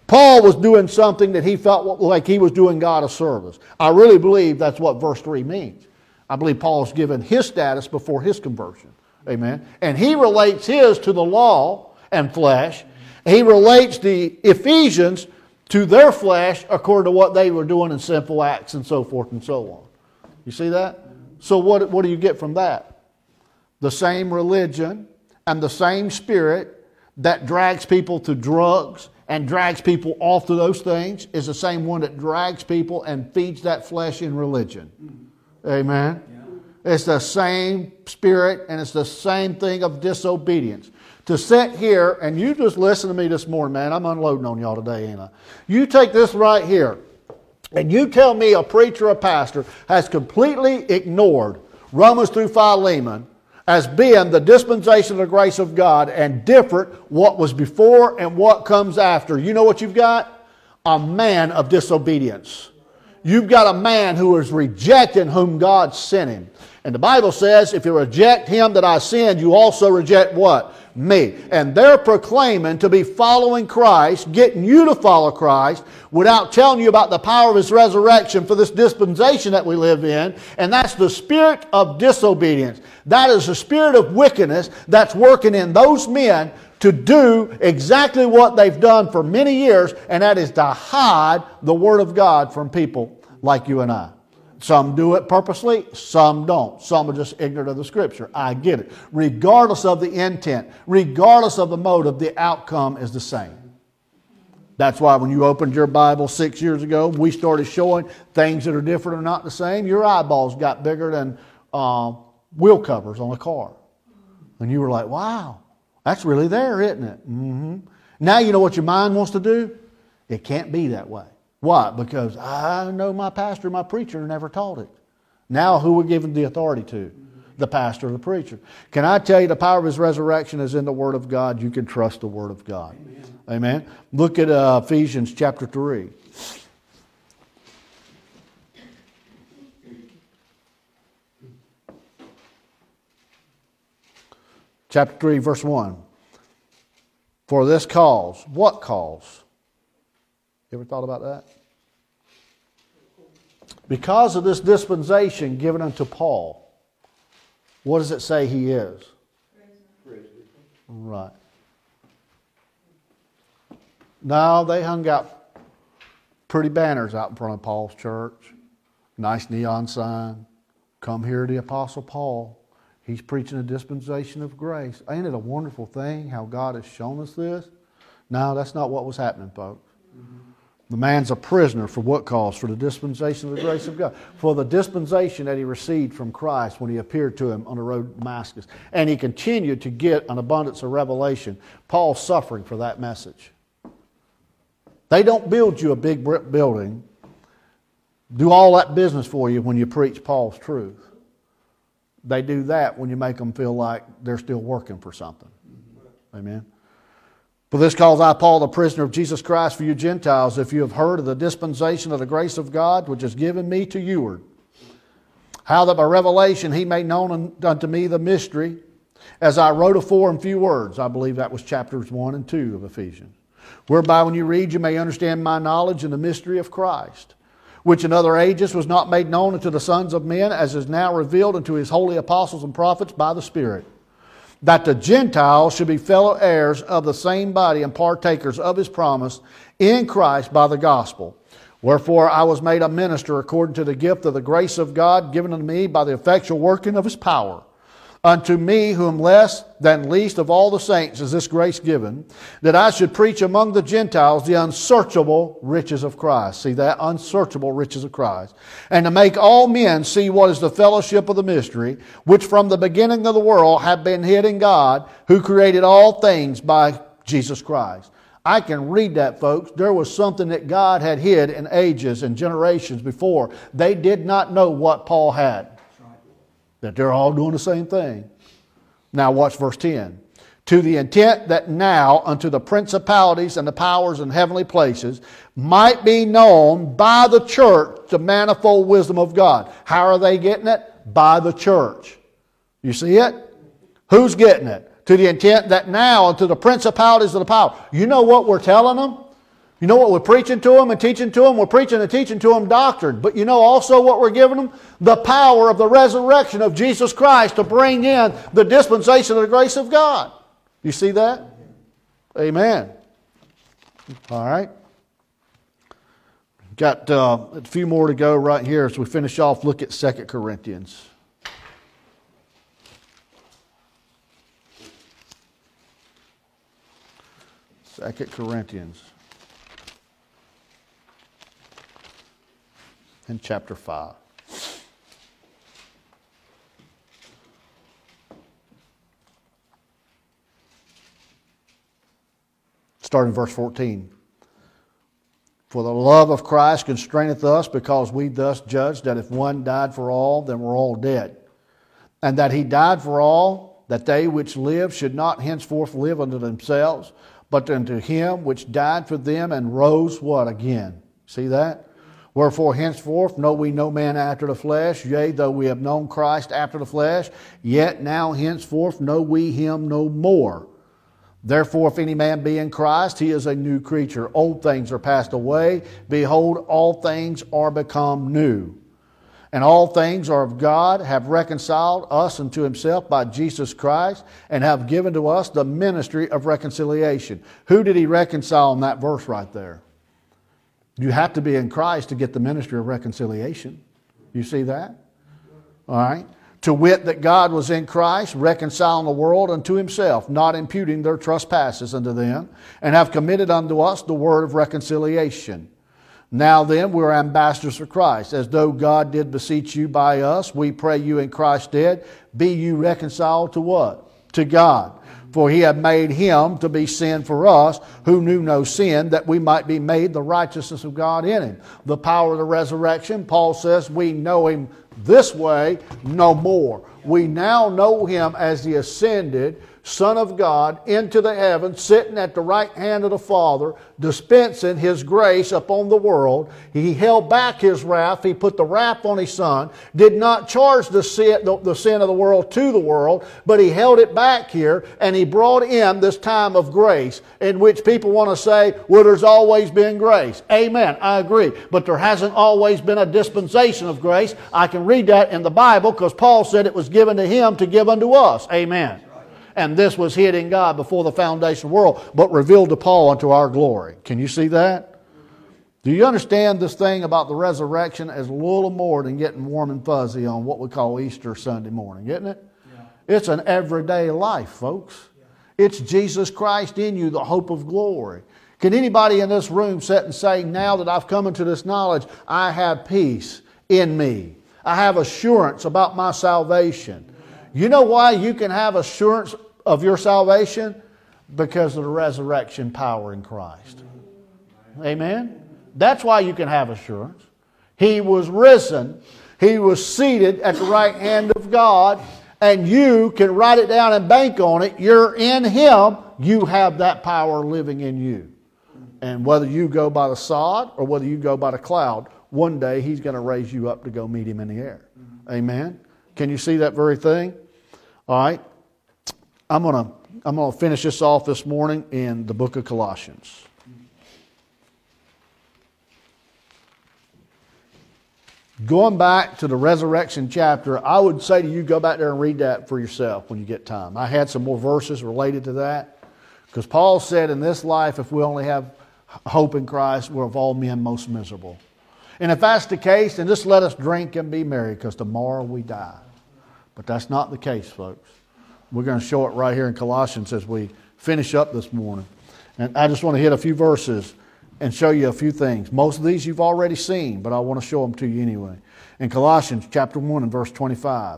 Paul was doing something that he felt like he was doing God a service. I really believe that's what verse 3 means. I believe Paul's given his status before his conversion. Amen. And he relates his to the law and flesh. He relates the Ephesians to their flesh according to what they were doing in sinful acts and so forth and so on. You see that? So what do you get from that? The same religion and the same spirit that drags people to drugs and drags people off to those things is the same one that drags people and feeds that flesh in religion. Amen? Yeah. It's the same spirit and it's the same thing of disobedience. To sit here, and you just listen to me this morning, man. I'm unloading on y'all today, ain't I? You take this right here, and you tell me a preacher, a pastor, has completely ignored Romans through Philemon as being the dispensation of the grace of God and different what was before and what comes after. You know what you've got? A man of disobedience. You've got a man who is rejecting whom God sent him. And the Bible says, if you reject him that I send, you also reject what? Me. And they're proclaiming to be following Christ, getting you to follow Christ, without telling you about the power of his resurrection for this dispensation that we live in. And that's the spirit of disobedience. That is the spirit of wickedness that's working in those men to do exactly what they've done for many years, and that is to hide the Word of God from people like you and I. Some do it purposely, some don't. Some are just ignorant of the Scripture. I get it. Regardless of the intent, regardless of the motive, the outcome is the same. That's why when you opened your Bible 6 years ago, we started showing things that are different or not the same. Your eyeballs got bigger than wheel covers on a car. And you were like, wow, that's really there, isn't it? Mm-hmm. Now you know what your mind wants to do? It can't be that way. Why? Because I know my pastor, my preacher never taught it. Now who we're giving the authority to? The pastor or the preacher. Can I tell you the power of his resurrection is in the Word of God? You can trust the Word of God. Amen. Amen. Look at Ephesians chapter 3. Chapter 3, verse 1. For this cause. What cause? You ever thought about that? Because of this dispensation given unto Paul, what does it say he is? Right. Now they hung out pretty banners out in front of Paul's church. Nice neon sign. Come hear the Apostle Paul. He's preaching a dispensation of grace. Ain't it a wonderful thing how God has shown us this? No, that's not what was happening, folks. Mm-hmm. The man's a prisoner for what cause? For the dispensation of the grace of God. For the dispensation that he received from Christ when he appeared to him on the road to Damascus. And he continued to get an abundance of revelation. Paul's suffering for that message. They don't build you a big brick building, do all that business for you when you preach Paul's truth. They do that when you make them feel like they're still working for something. Amen. For this cause I, Paul, the prisoner of Jesus Christ for you Gentiles, if you have heard of the dispensation of the grace of God, which is given me to youward, how that by revelation he made known unto me the mystery, as I wrote afore in few words. I believe that was chapters 1 and 2 of Ephesians. Whereby when you read, you may understand my knowledge in the mystery of Christ, which in other ages was not made known unto the sons of men, as is now revealed unto his holy apostles and prophets by the Spirit, that the Gentiles should be fellow heirs of the same body and partakers of his promise in Christ by the gospel. Wherefore I was made a minister according to the gift of the grace of God given unto me by the effectual working of his power. Unto me, who am less than least of all the saints, is this grace given, that I should preach among the Gentiles the unsearchable riches of Christ. See that? Unsearchable riches of Christ. And to make all men see what is the fellowship of the mystery, which from the beginning of the world have been hid in God, who created all things by Jesus Christ. I can read that, folks. There was something that God had hid in ages and generations before. They did not know what Paul had. That they're all doing the same thing. Now watch verse 10. To the intent that now unto the principalities and the powers in heavenly places might be known by the church the manifold wisdom of God. How are they getting it? By the church. You see it? Who's getting it? To the intent that now unto the principalities and the power. You know what we're telling them? You know what we're preaching to them and teaching to them? We're preaching and teaching to them doctrine. But you know also what we're giving them? The power of the resurrection of Jesus Christ to bring in the dispensation of the grace of God. You see that? Amen. All right. Got a few more to go right here as we finish off. Look at 2 Corinthians. Second Corinthians. In chapter 5. Starting verse 14. For the love of Christ constraineth us, because we thus judge that if one died for all, then we're all dead. And that he died for all, that they which live should not henceforth live unto themselves, but unto him which died for them and rose what again? See that? Wherefore henceforth know we no man after the flesh, yea, though we have known Christ after the flesh, yet now henceforth know we him no more. Therefore, if any man be in Christ, he is a new creature. Old things are passed away. Behold, all things are become new. And all things are of God, have reconciled us unto himself by Jesus Christ, and have given to us the ministry of reconciliation. Who did he reconcile in that verse right there? You have to be in Christ to get the ministry of reconciliation. You see that? All right. To wit, that God was in Christ, reconciling the world unto himself, not imputing their trespasses unto them, and have committed unto us the word of reconciliation. Now then, we are ambassadors for Christ, as though God did beseech you by us. We pray you in Christ's stead, be you reconciled to what? To God. For he had made him to be sin for us, who knew no sin, that we might be made the righteousness of God in him. The power of the resurrection, Paul says, we know him this way no more. We now know him as the ascended Son of God into the heavens, sitting at the right hand of the Father, dispensing his grace upon the world. He held back his wrath. He put the wrath on his Son, did not charge the sin of the world to the world, but he held it back here, and he brought in this time of grace in which people want to say, well, there's always been grace. Amen, I agree. But there hasn't always been a dispensation of grace. I can read that in the Bible because Paul said it was given to him to give unto us. Amen. And this was hid in God before the foundation of the world, but revealed to Paul unto our glory. Can you see that? Do you understand this thing about the resurrection as a little more than getting warm and fuzzy on what we call Easter Sunday morning, isn't it? Yeah. It's an everyday life, folks. Yeah. It's Jesus Christ in you, the hope of glory. Can anybody in this room sit and say, now that I've come into this knowledge, I have peace in me. I have assurance about my salvation. You know why you can have assurance of your salvation? Because of the resurrection power in Christ. Amen? That's why you can have assurance. He was risen. He was seated at the right hand of God. And you can write it down and bank on it. You're in him. You have that power living in you. And whether you go by the sod or whether you go by the cloud, one day he's going to raise you up to go meet him in the air. Amen? Can you see that very thing? All right. I'm gonna finish this off this morning in the book of Colossians. Going back to the resurrection chapter, I would say to you, go back there and read that for yourself when you get time. I had some more verses related to that. Because Paul said, in this life, if we only have hope in Christ, we're of all men most miserable. And if that's the case, then just let us drink and be merry, because tomorrow we die. But that's not the case, folks. We're going to show it right here in Colossians as we finish up this morning. And I just want to hit a few verses and show you a few things. Most of these you've already seen, but I want to show them to you anyway. In Colossians chapter 1 and verse 25.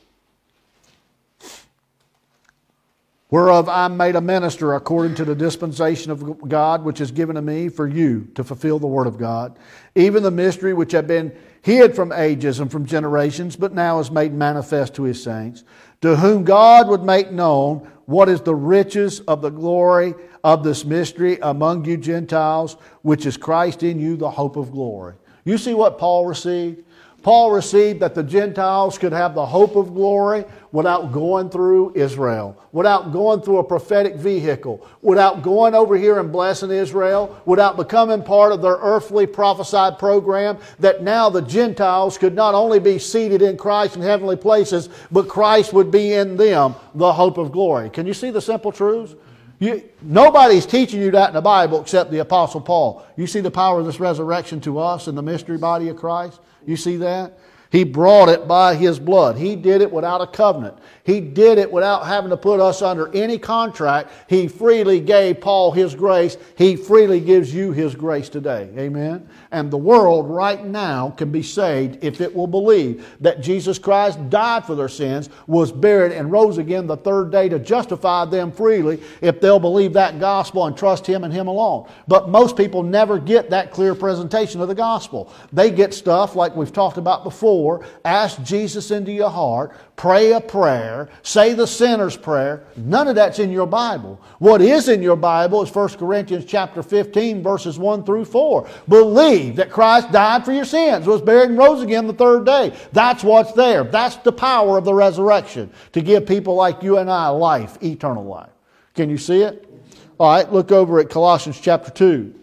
Whereof I am made a minister according to the dispensation of God, which is given to me for you to fulfill the word of God, even the mystery which had been hid from ages and from generations, but now is made manifest to his saints, to whom God would make known what is the riches of the glory of this mystery among you Gentiles, which is Christ in you, the hope of glory. You see what Paul received? Paul received that the Gentiles could have the hope of glory without going through Israel, without going through a prophetic vehicle, without going over here and blessing Israel, without becoming part of their earthly prophesied program, that now the Gentiles could not only be seated in Christ in heavenly places, but Christ would be in them, the hope of glory. Can you see the simple truths? Nobody's teaching you that in the Bible except the Apostle Paul. You see the power of this resurrection to us in the mystery body of Christ? You see that? He brought it by His blood. He did it without a covenant. He did it without having to put us under any contract. He freely gave Paul his grace. He freely gives you His grace today. Amen? And the world right now can be saved if it will believe that Jesus Christ died for their sins, was buried, and rose again the third day to justify them freely if they'll believe that gospel and trust Him and Him alone. But most people never get that clear presentation of the gospel. They get stuff like we've talked about before. Ask Jesus into your heart, pray a prayer, say the sinner's prayer. None of that's in your Bible. What is in your Bible is 1 Corinthians chapter 15, verses 1 through 4. Believe that Christ died for your sins, was buried and rose again the third day. That's what's there. That's the power of the resurrection, to give people like you and I life, eternal life. Can you see it? All right, look over at Colossians chapter 2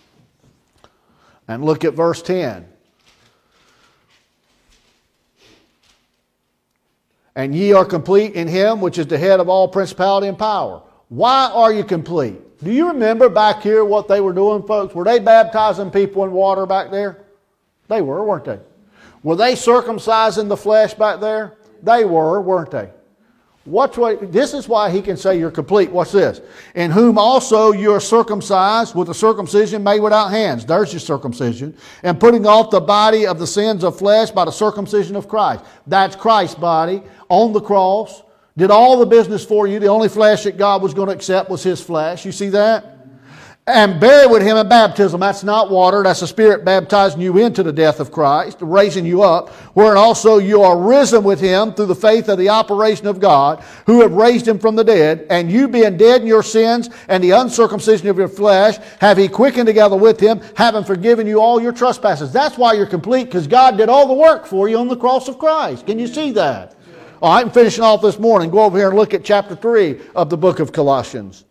and look at verse 10. And ye are complete in Him, which is the head of all principality and power. Why are you complete? Do you remember back here what they were doing, folks? Were they baptizing people in water back there? They were, weren't they? Were they circumcising the flesh back there? They were, weren't they? This is why he can say you're complete. What's this? In whom also you are circumcised with a circumcision made without hands. There's your circumcision. And putting off the body of the sins of flesh by the circumcision of Christ. That's Christ's body on the cross. Did all the business for you. The only flesh that God was going to accept was His flesh. You see that? And buried with Him in baptism. That's not water. That's the Spirit baptizing you into the death of Christ, raising you up. Wherein also you are risen with Him through the faith of the operation of God, who have raised Him from the dead. And you being dead in your sins and the uncircumcision of your flesh, have He quickened together with Him, having forgiven you all your trespasses. That's why you're complete, because God did all the work for you on the cross of Christ. Can you see that? All right, I'm finishing off this morning. Go over here and look at chapter 3 of the book of Colossians.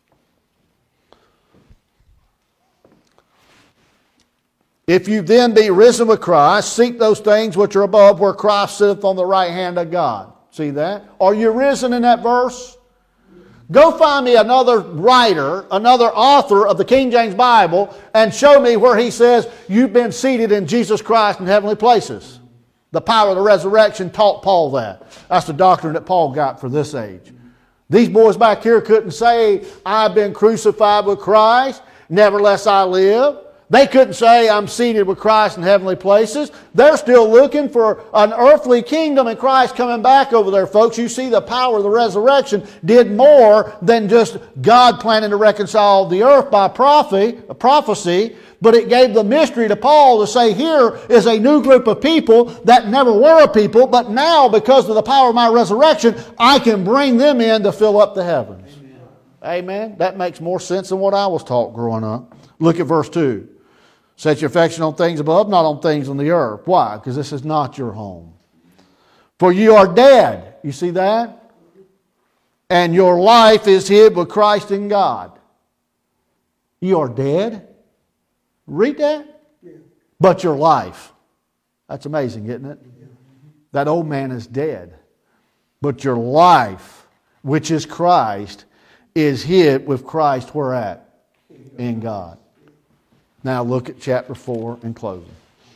If you then be risen with Christ, seek those things which are above, where Christ sitteth on the right hand of God. See that? Are you risen in that verse? Go find me another writer, another author of the King James Bible, and show me where he says you've been seated in Jesus Christ in heavenly places. The power of the resurrection taught Paul that. That's the doctrine that Paul got for this age. These boys back here couldn't say, I've been crucified with Christ, nevertheless I live. They couldn't say, I'm seated with Christ in heavenly places. They're still looking for an earthly kingdom and Christ coming back over there, folks. You see, the power of the resurrection did more than just God planning to reconcile the earth by prophecy, but it gave the mystery to Paul to say, here is a new group of people that never were a people, but now, because of the power of my resurrection, I can bring them in to fill up the heavens. Amen. Amen. That makes more sense than what I was taught growing up. Look at verse 2. Set your affection on things above, not on things on the earth. Why? Because this is not your home. For you are dead. You see that? And your life is hid with Christ in God. You are dead? Read that? Yeah. But your life. That's amazing, isn't it? Yeah. That old man is dead. But your life, which is Christ, is hid with Christ where at? In God. Now look at chapter 4 in closing.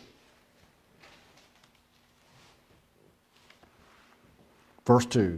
Verse 2.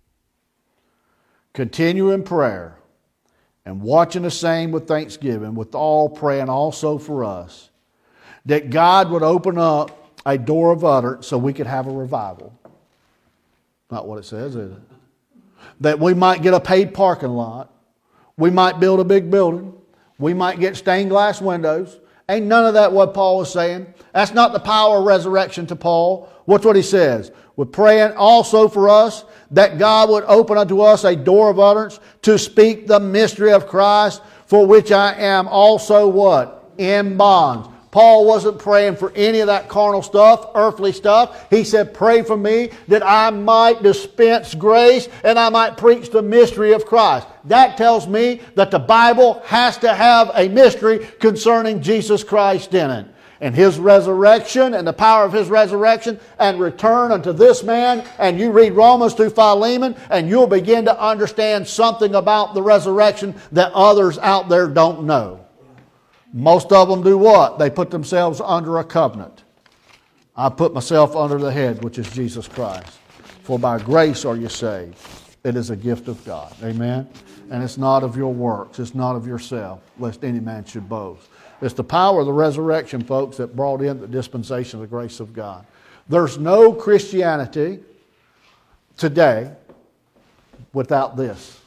Continue in prayer and watching the same with thanksgiving, with all praying also for us, that God would open up a door of utterance so we could have a revival. Not what it says, is it? That we might get a paid parking lot. We might build a big building. We might get stained glass windows. Ain't none of that what Paul was saying. That's not the power of resurrection to Paul. Watch what he says. We're praying also for us that God would open unto us a door of utterance to speak the mystery of Christ, for which I am also what? In bonds. Paul wasn't praying for any of that carnal stuff, earthly stuff. He said, pray for me that I might dispense grace and I might preach the mystery of Christ. That tells me that the Bible has to have a mystery concerning Jesus Christ in it. And His resurrection and the power of His resurrection and return unto this man. And you read Romans through Philemon and you'll begin to understand something about the resurrection that others out there don't know. Most of them do what? They put themselves under a covenant. I put myself under the head, which is Jesus Christ. For by grace are you saved. It is a gift of God. Amen? And it's not of your works. It's not of yourself, lest any man should boast. It's the power of the resurrection, folks, that brought in the dispensation of the grace of God. There's no Christianity today without this.